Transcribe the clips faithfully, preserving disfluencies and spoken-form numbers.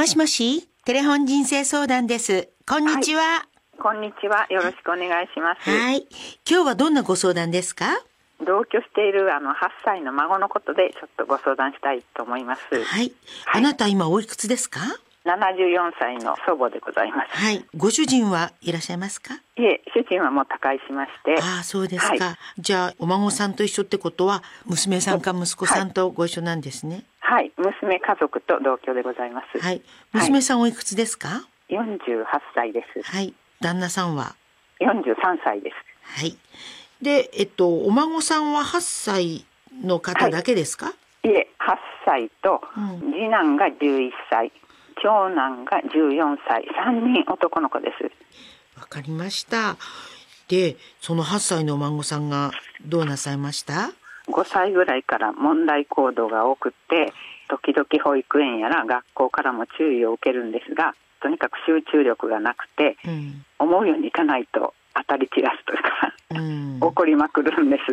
もしもし、テレフォン人生相談です。こんにちは。 はい、こんにちは。よろしくお願いします。 はい。今日はどんなご相談ですか？ 同居しているあのはっさいの孫のことでちょっとご相談したいと思います。 はい。 はい、 あなた今おいくつですか？ ななじゅうよんさいの祖母でございます。 はい。ご主人はいらっしゃいますか？ いえ、主人はもう他界しまして。 ああ、そうですか。 はい、 じゃあお孫さんと一緒ってことは娘さんか息子さんとご一緒なんですね。 はい、はい、娘家族と同居でございます。 はい。娘さんおいくつですか？はい、 よんじゅうはっさいです。 はい。旦那さんはよんじゅうさんさいです。 はい。で、えっとお孫さんははっさいの方だけですか？ はい、いえ、はっさいと、うん、次男がじゅういっさい、長男がじゅうよんさい、さんにん男の子です。 わかりました。で、そのはっさいのお孫さんがどうなさいました？ ごさいぐらいから問題行動が多くて、時々保育園やら学校からも注意を受けるんですが、とにかく集中力がなくて、うん、思うようにいかないと当たり散らすというか、うん、怒りまくるんです。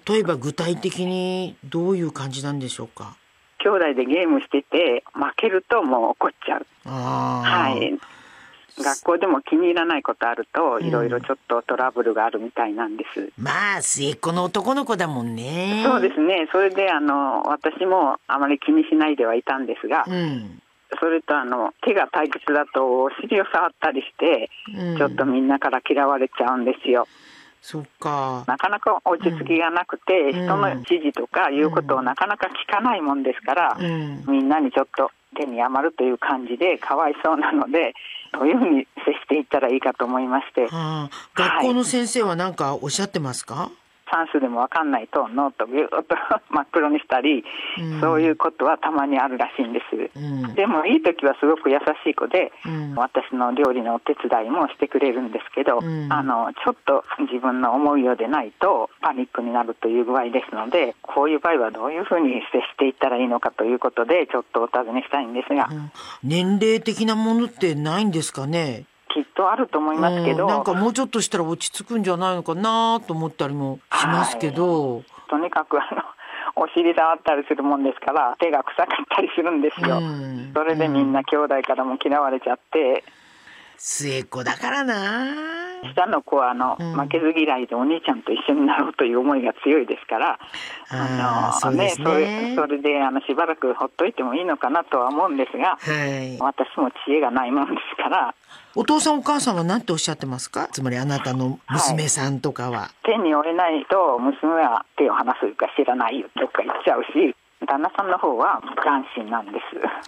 例えば具体的にどういう感じなんでしょうか？ 兄弟でゲームしてて負けるともう怒っちゃう。 あ、 はい、学校でも気に入らないことあるといろいろちょっとトラブルがあるみたいなんです、うん、 まあ末っ子の男の子だもんね。 そうですね。それであの私もあまり気にしないではいたんですが、うん、それとあの手が退屈だとお尻を触ったりして、うん、ちょっとみんなから嫌われちゃうんですよ。 そっか。 なかなか落ち着きがなくて、うん、人の指示とかいうことをなかなか聞かないもんですから、うん、みんなにちょっと手に余るという感じでかわいそうなので、どういうふうに接していったらいいかと思いまして、 はあ、学校の先生は何かおっしゃってますか？ はい、算数でも分かんないとノートギューッと真っ黒にしたり、うん、そういうことはたまにあるらしいんです、うん、でもいい時はすごく優しい子で、うん、私の料理のお手伝いもしてくれるんですけど、うん、あのちょっと自分の思うようでないとパニックになるという具合ですので、こういう場合はどういうふうに接していったらいいのかということでちょっとお尋ねしたいんですが、うん、 年齢的なものってないんですかね？ きっとあると思いますけど、 うん、なんかもうちょっとしたら落ち着くんじゃないのかなと思ったりもしますけど、 はい、とにかくあのお尻触ったりするもんですから手が臭かったりするんですよ、うん、それでみんな兄弟からも嫌われちゃって、うん、 末っ子だからな。 下の子はあの、うん、負けず嫌いでお兄ちゃんと一緒になろうという思いが強いですから、 あのそうですね、 ね、それ、それであのしばらくほっといてもいいのかなとは思うんですが、はい、私も知恵がないもんですから。 お父さんお母さんは何ておっしゃってますか？つまりあなたの娘さんとかは、はい、 手に負えないと娘は手を離すか知らないよとか言っちゃうし、旦那さんの方は無関心なんです。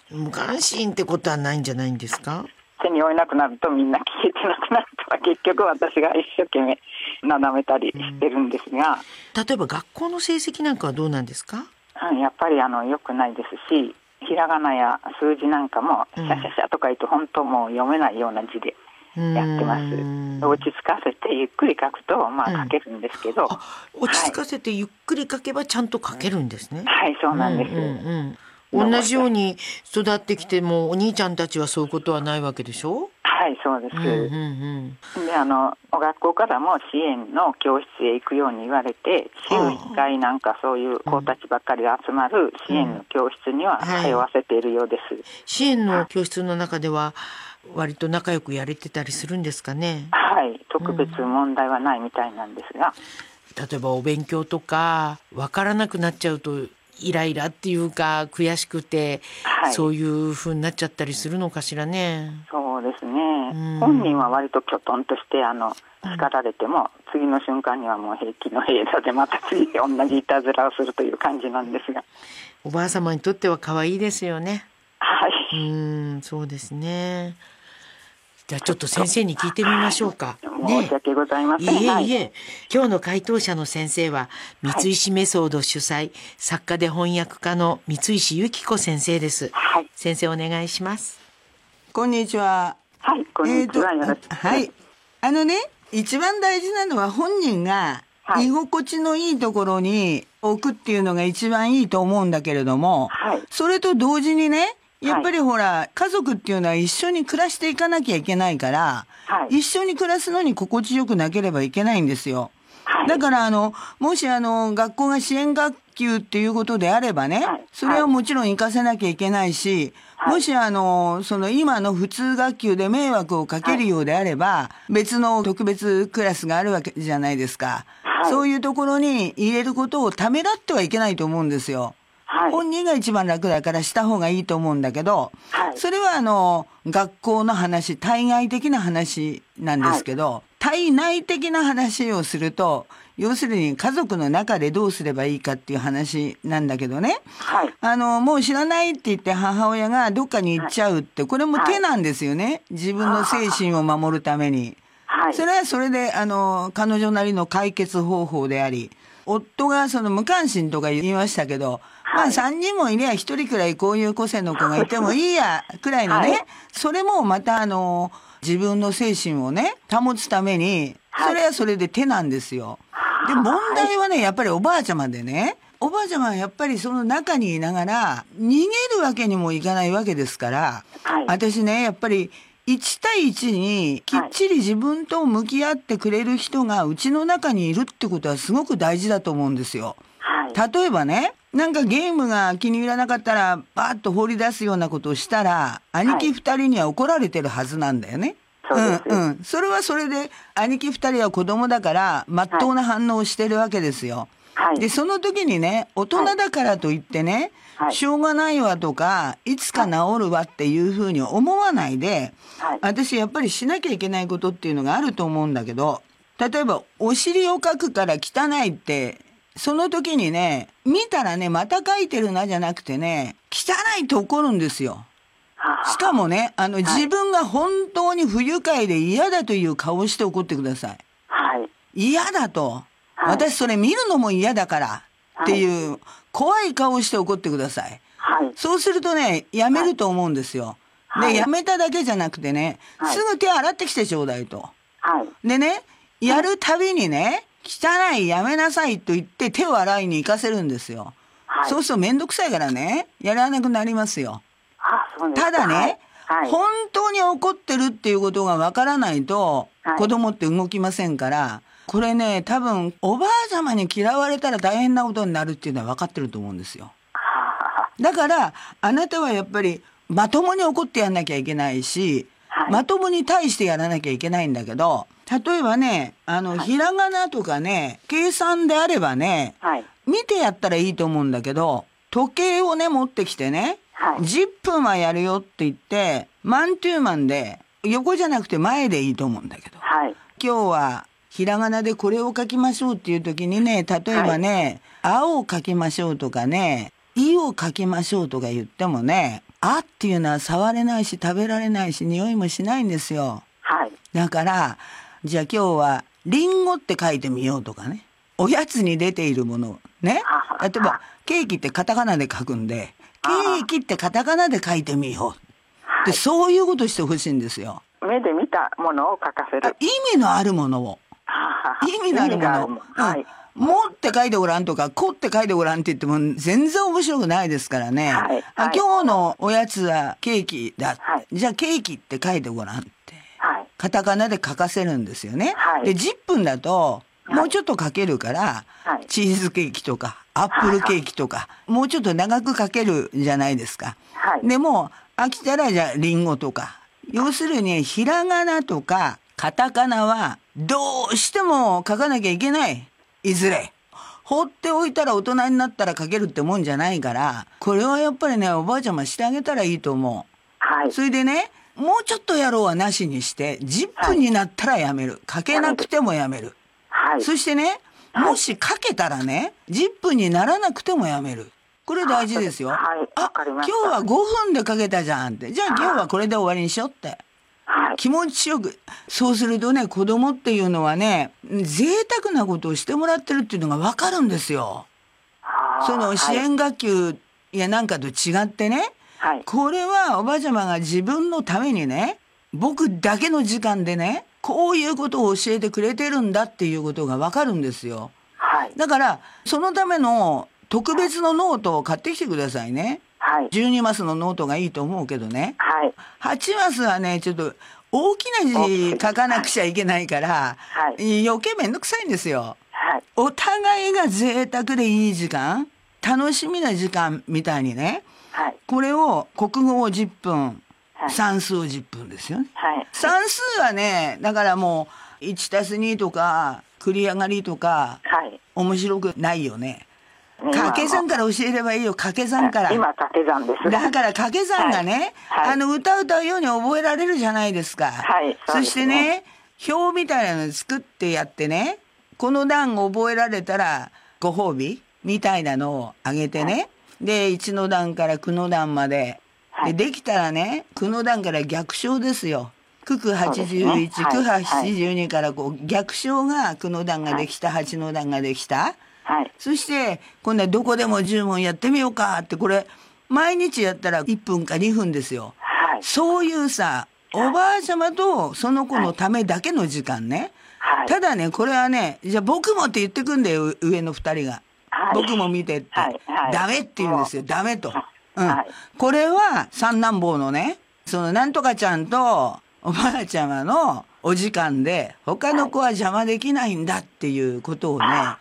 無関心ってことはないんじゃないんですか？ 手に負えなくなるとみんな聞いてなくなるとは結局私が一生懸命なだめたりしてるんですが、 うん、例えば学校の成績なんかはどうなんですか？ やっぱりあの良くないですし、ひらがなや数字なんかもシャシャシャとか言うと本当もう読めないような字でやってます。落ち着かせてゆっくり書くとまあ書けるんですけど、 うん、落ち着かせてゆっくり書けばちゃんと書けるんですね。 はい、そうなんです、 うんうん、同じように育ってきてもお兄ちゃんたちはそういうことはないわけでしょ？ はい、そうです、うんうんうん、であの学校からも支援の教室へ行くように言われて、週いっかいなんかそういう子たちばっかりが集まる支援の教室には通わせているようです、うんはい、 支援の教室の中では割と仲良くやれてたりするんですかね？ はい、特別問題はないみたいなんですが、 うん、例えばお勉強とか分からなくなっちゃうとイライラっていうか悔しくて、はい、そういう風になっちゃったりするのかしらね。 そうですね、うん、本人は割ときょとんとしてあの叱られても、うん、次の瞬間にはもう平気の平座でまた次同じいたずらをするという感じなんですが、 おばあ様にとっては可愛いですよね。 はい、 うーん、そうですね。じゃあちょっと先生に聞いてみましょうか。 ね、申し訳ございません。 いえいえ、はい、今日の回答者の先生は三石メソード主催、はい、作家で翻訳家の三石由紀子先生です、はい、先生お願いします。 こんにちは。 はい、こんにちは、えー、よろしく。 はい、あのね、一番大事なのは本人が居心地のいいところに置くっていうのが一番いいと思うんだけれども、はい、それと同時にね、やっぱりほら、はい、家族っていうのは一緒に暮らしていかなきゃいけないから、はい、一緒に暮らすのに心地よくなければいけないんですよ。はだからあのもしあの学校が支援学級っていうことであればね、はい、それはもちろん行かせなきゃいけないし、はい、もしあのその今の普通学級で迷惑をかけるようであれば、はい、別の特別クラスがあるわけじゃないですか、はい、そういうところに入れることをためらってはいけないと思うんですよ。はい、本人が一番楽だからした方がいいと思うんだけど、はい、それはあの学校の話、対外的な話なんですけど、はい、対内的な話をすると、要するに家族の中でどうすればいいかっていう話なんだけどね、はい、あのもう知らないって言って母親がどっかに行っちゃうって、これも手なんですよね、自分の精神を守るために。はい、それはそれであの彼女なりの解決方法であり、夫がその無関心とか言いましたけど、はい、まあさんにんもいりゃひとりくらいこういう個性の子がいてもいいやくらいのね、はい、それもまたあの自分の精神をね保つために、それはそれで手なんですよ。で問題はね、やっぱりおばあちゃまでね、おばあちゃまはやっぱりその中にいながら逃げるわけにもいかないわけですから、はい、私ねやっぱりいち対いちにきっちり自分と向き合ってくれる人がうちの中にいるってことはすごく大事だと思うんですよ。はい、例えばね、なんかゲームが気に入らなかったらバーッと放り出すようなことをしたら、兄貴二人には怒られてるはずなんだよね。はい、うんうん。それはそれで兄貴二人は子供だから真っ当な反応をしてるわけですよ。はい、でその時にね、大人だからといってね、はい、しょうがないわとかいつか治るわっていうふうに思わないで、はい、私やっぱりしなきゃいけないことっていうのがあると思うんだけど、例えばお尻をかくから汚いって、その時にね見たらね、またかいてるなじゃなくてね、汚いって怒るんですよ。しかもね、あの、はい、自分が本当に不愉快で嫌だという顔をして怒ってください。はい、嫌だと、はい、私それ見るのも嫌だからっていう怖い顔をして怒ってください。はい、そうするとね、やめると思うんですよ。はい、で、やめただけじゃなくてね、はい、すぐ手洗ってきてちょうだいと。はい、でね、やるたびにね、汚いやめなさいと言って手を洗いに行かせるんですよ。はい、そうするとめんどくさいからね、やらなくなりますよ。ただね、はいはい、本当に怒ってるっていうことがわからないと、はい、子供って動きませんから、これね、多分おばあ様に嫌われたら大変なことになるっていうのは分かってると思うんですよ。だからあなたはやっぱりまともに怒ってやんなきゃいけないし、はい、まともに対してやらなきゃいけないんだけど、例えばね、あの、はい、ひらがなとかね、計算であればね、はい、見てやったらいいと思うんだけど、時計をね持ってきてね、はい、じゅっぷんはやるよって言ってマントゥーマンで横じゃなくて前でいいと思うんだけど、はい、今日はひらがなでこれを書きましょうっていう時にね、例えばね、はい、あを書きましょうとかね、いを書きましょうとか言ってもね、あっていうのは触れないし食べられないし匂いもしないんですよ。はい、だからじゃあ今日はリンゴって書いてみようとかね、おやつに出ているものね、例えばケーキってカタカナで書くんで、ケーキってカタカナで書いてみよう、はい、でそういうことしてほしいんですよ。 目で見たものを書かせる、 意味のあるものを意味のあるものを、はい、もって書いてごらんとかこって書いてごらんって言っても全然面白くないですからね、はい、あ、今日のおやつはケーキだ、はい、じゃあケーキって書いてごらんって、はい、カタカナで書かせるんですよね、はい、でじゅっぷんだともうちょっと書けるから、はい、チーズケーキとかアップルケーキとか、はい、もうちょっと長く書けるじゃないですか、はい、でも飽きたらじゃあリンゴとか、要するにひらがなとかカタカナはどうしても書かなきゃいけない、いずれ放っておいたら大人になったら書けるってもんじゃないから、これはやっぱりねおばあちゃましてあげたらいいと思う、はい、それでね、もうちょっとやろうはなしにしてじゅっぷんになったらやめる、書けなくてもやめる、はい、そしてね、もし書けたらねじゅっぷんにならなくてもやめる、これ大事ですよ。はい、あ、今日はごふんで書けたじゃんって、じゃあ今日はこれで終わりにしようって、はい、気持ちよく、そうするとね、子供っていうのはね贅沢なことをしてもらってるっていうのが分かるんですよ。その支援学級やなんかと違ってね、はい、これはおばあちゃまが自分のためにね、僕だけの時間でねこういうことを教えてくれてるんだっていうことが分かるんですよ、はい、だからそのための特別のノートを買ってきてくださいね、はい、じゅうにマスのノートがいいと思うけどね、はい、はちマスはねちょっと大きな字書かなくちゃいけないから、はい、余計めんどくさいんですよ、 はい、 お互いが贅沢でいい時間、楽しみな時間みたいにね、 はい、 これを国語をじゅっぷん、はい、算数をじゅっぷんですよね、 はい、 算数はね、だからもういちたすにとか繰り上がりとか、はい、面白くないよね。掛け算から教えればいいよ、掛け算から。 今掛け算です。 だから掛け算がね、はいはい、あの歌歌うように覚えられるじゃないですか。はい、そ, ね、そしてね、表みたいなの作ってやってね、この段覚えられたらご褒美みたいなのをあげてね、はい、でいちの段からくの段まで、はい、で, できたらね、くの段から逆唱ですよ。九九はちじゅういち、九八はちじゅうにからこう逆唱がくの段ができた、はちの段ができた。はい、そして今度はどこでもじゅう問やってみようかって、これ毎日やったらいっぷんかにふんですよ、はい、そういうさ、おばあちゃまとその子のためだけの時間ね、はい、ただね、これはね、じゃあ僕もって言ってくんだよ、上のふたりが、はい、僕も見てって、はいはい、ダメって言うんですよ、ダメと、うん、はい、これは三男坊のね、そのなんとかちゃんとおばあちゃまのお時間で他の子は邪魔できないんだっていうことをね、はい、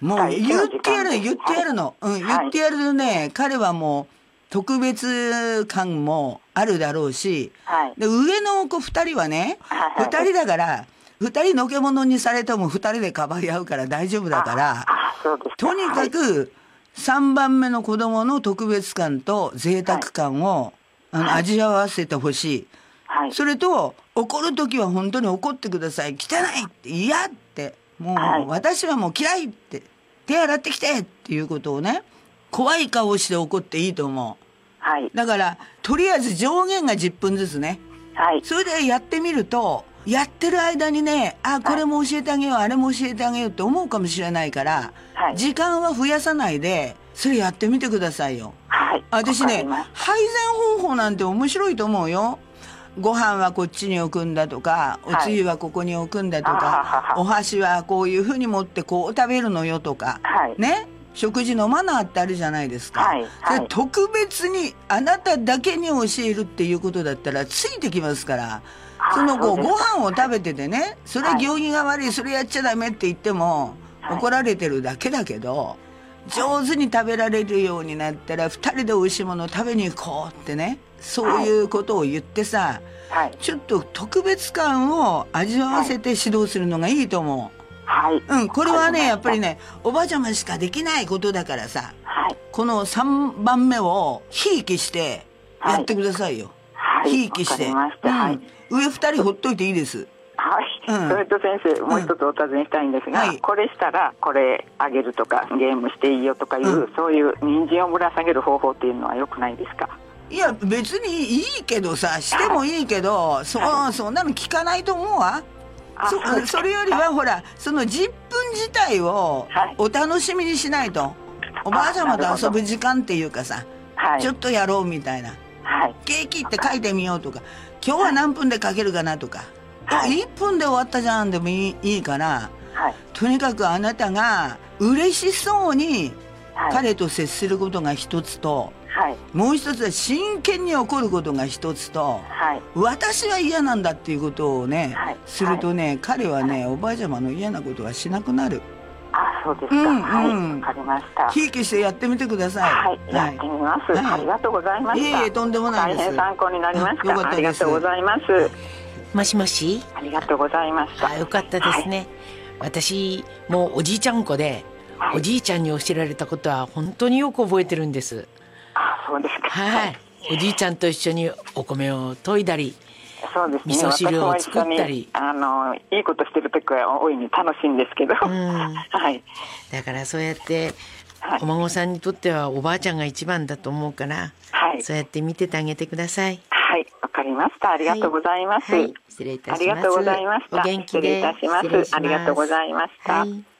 もう言ってやる言ってやるの、はい、うん、言ってやるとね、彼はもう特別感もあるだろうし、はい、で上の子ふたりはね、はい、ふたりだからふたりのけものにされてもふたりでかばい合うから大丈夫だから、とにかくさんばんめの子供の特別感と贅沢感を、はい、あの味わわせてほしい、はい、それと怒るときは本当に怒ってください、汚いって嫌って、もう、はい、私はもう嫌いって手洗ってきてっていうことをね、怖い顔して怒っていいと思う、はい、だからとりあえず上限がじゅっぷんずつね、はい、それでやってみると、やってる間にね、あ、これも教えてあげよう、はい、あれも教えてあげようって思うかもしれないから、はい、時間は増やさないでそれやってみてくださいよ、はい、私ね、配膳方法なんて面白いと思うよ。ご飯はこっちに置くんだとか、おつゆはここに置くんだとか、はい、お箸はこういうふうに持ってこう食べるのよとか、はい、ね、食事のマナーってあるじゃないですか、はいはい、それ特別にあなただけに教えるっていうことだったらついてきますから、その後ご飯を食べててね、それ行儀が悪い、それやっちゃダメって言っても怒られてるだけだけど、上手に食べられるようになったらふたりでおいしいものを食べに行こうってね、そういうことを言ってさ、はい、ちょっと特別感を味わわせて指導するのがいいと思う、はい、うん、これはね、やっぱりね、おばあちゃましかできないことだからさ、はい、このさんばんめをひいきしてやってくださいよ、はい、ひいきして、うん、はい、上ふたりほっといていいです。 はい、うん、それと先生、もう一つお尋ねしたいんですが、うん、はい、これしたらこれあげるとかゲームしていいよとかいう、うん、そういう人参をぶら下げる方法っていうのは良くないですか？ いや別にいいけどさ、してもいいけど、はい、そ, そんなの聞かないと思うわ。 そ, それよりは、はい、ほらそのじゅっぷん自体をお楽しみにしないと、はい、おばあちゃまと遊ぶ時間っていうかさ、はい、ちょっとやろうみたいな、はい、ケーキって書いてみようとか、今日は何分で書けるかなとか、はい、いっぷんで終わったじゃんでもい い, いいから、はい、とにかくあなたが嬉しそうに彼と接することが一つと、はい、もう一つは真剣に怒ることが一つと、はい、私は嫌なんだっていうことをね、はい、するとね、はい、彼はね、はい、おばあちゃまの嫌なことはしなくなる。 あ、そうですか、うんうん、はい、わかりました。 ひいきしてやってみてください。 はい、はい、やってみます、はい、ありがとうございました。 いえいえ、とんでもないです。 大変参考になりました。よかったです。ありがとうございます。 もしもし、 ありがとうございました。 あ、よかったですね、はい、私もうおじいちゃん子で、はい、おじいちゃんに教えられたことは本当によく覚えてるんです。 あ、そうですか。 はい、おじいちゃんと一緒にお米を研いだり、 そうですね、 味噌汁を作ったり、 あのいいことしてる時は大いに楽しいんですけど、うん、はい、 だからそうやって、はい、お孫さんにとってはおばあちゃんが一番だと思うから、はい、そうやって見ててあげてください。 はい、わかりました。ありがとうございます。 はいはい、失礼いたします。 ありがとうございました。 お元気で。 失礼いたします。ありがとうございました。はい。